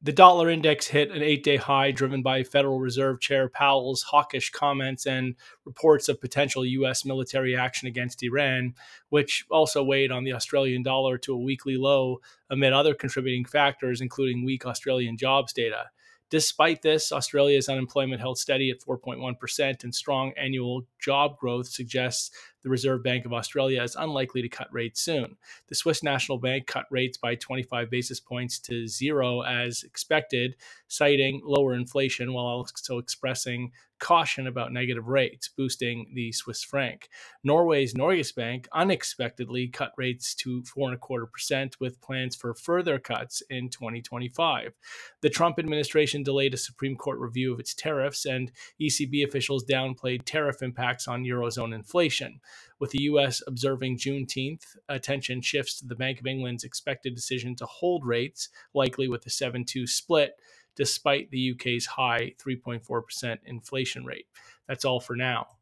The dollar index hit an 8-day high driven by Federal Reserve Chair Powell's hawkish comments and reports of potential U.S. military action against Iran, which also weighed on the Australian dollar to a weekly low amid other contributing factors, including weak Australian jobs data. Despite this, Australia's unemployment held steady at 4.1%, and strong annual job growth suggests the Reserve Bank of Australia is unlikely to cut rates soon. The Swiss National Bank cut rates by 25 basis points to zero as expected, citing lower inflation while also expressing caution about negative rates, boosting the Swiss franc. Norway's Norges Bank unexpectedly cut rates to 4.25% with plans for further cuts in 2025. The Trump administration delayed a Supreme Court review of its tariffs, and ECB officials downplayed tariff impacts on Eurozone inflation. With the U.S. observing Juneteenth, attention shifts to the Bank of England's expected decision to hold rates, likely with a 7-2 split, despite the UK's high 3.4% inflation rate. That's all for now.